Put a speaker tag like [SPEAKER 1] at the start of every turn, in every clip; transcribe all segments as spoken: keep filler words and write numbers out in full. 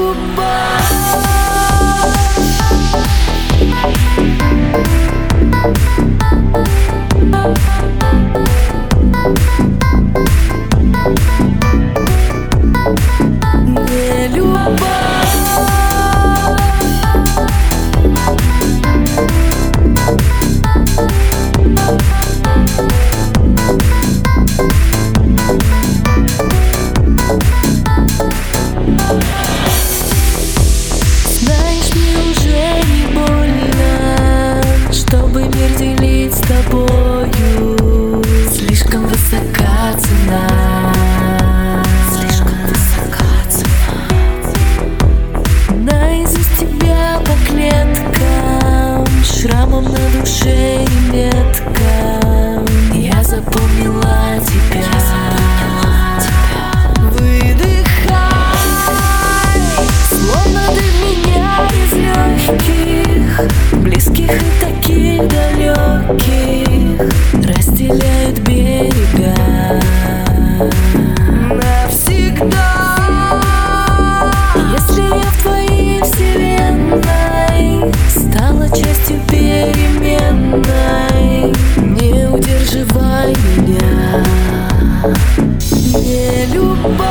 [SPEAKER 1] Знаешь, мне уже не больно, чтобы мир делить с тобою. Слишком высока цена, слишком высока цена. Наизусть тебя по клеткам, шрамом на душе и меткам. Я запомнила тебя. Близких и таких далеких разделяют берега навсегда. Если я в твоей вселенной стала частью переменной, не удерживай меня, не любовь.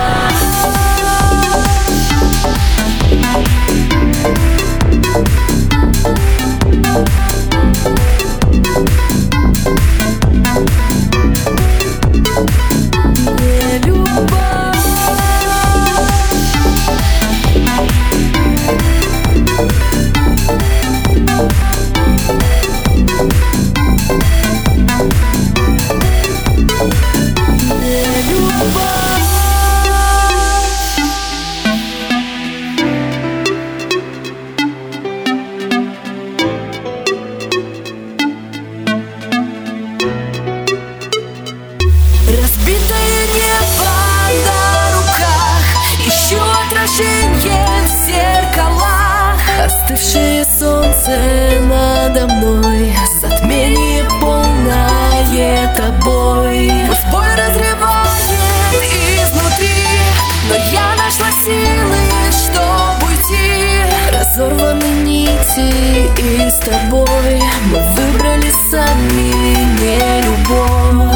[SPEAKER 1] Разбитое небо на руках, ищу отражение в зеркалах. Остывшее солнце надо мной, затмение полное тобой. Пусть боль разрывает изнутри, но я нашла силы, чтобы уйти. Разорваны нити, и с тобой мы выбрали сами не любовь.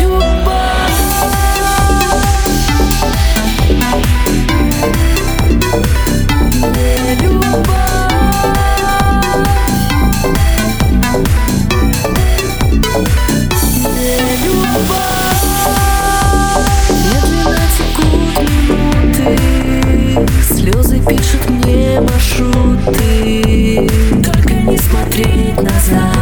[SPEAKER 1] Медленно текут минуты, слезы пишут мне маршруты. Только не смотреть назад.